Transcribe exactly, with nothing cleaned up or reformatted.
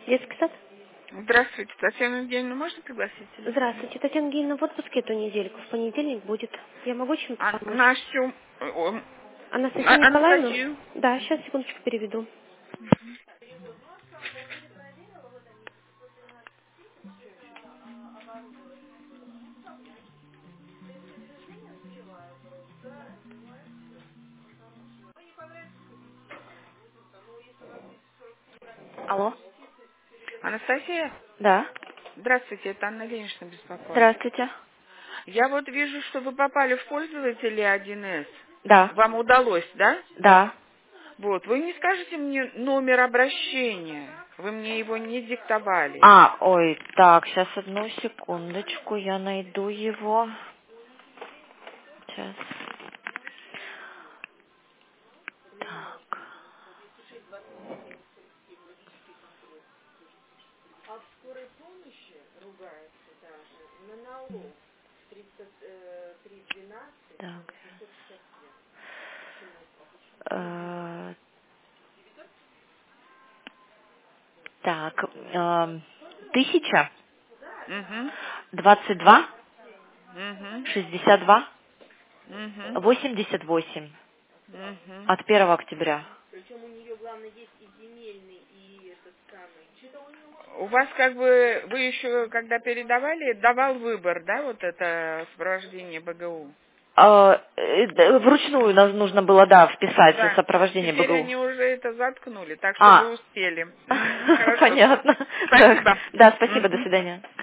Детский сад? Здравствуйте, Татьяна Евгеньевна, можно пригласить? Здравствуйте, Татьяна Евгеньевна, в отпуске эту недельку, в понедельник будет. Я могу чем-то А, помочь? Настю, о, Анастасию А- Николаевну? Анастасию. Да, сейчас, секундочку, переведу. Алло. Анастасия, Да. здравствуйте, это Анна Ильинична беспокоит. Здравствуйте. Я вот вижу, что вы попали в пользователей один эс. Да. Вам удалось, да? Да. Вот, вы не скажете мне номер обращения? Вы мне его не диктовали. А, ой, так, сейчас одну секундочку, я найду его. Сейчас. Так. Так. Э, так. эм, Тысяча Угу, двадцать два угу, шестьдесят два угу, восемьдесят восемь угу. от первого октября. У вас как бы, вы еще, когда передавали, давал выбор, да, вот это сопровождение бэ гэ у? А, э, д- вручную нам нужно было, да, вписать Да. сопровождение Теперь бэ гэ у. они уже это заткнули, так что вы А, успели. Мгм, хорошо. понятно. Так, Спасибо. да, спасибо, до Мгм. свидания.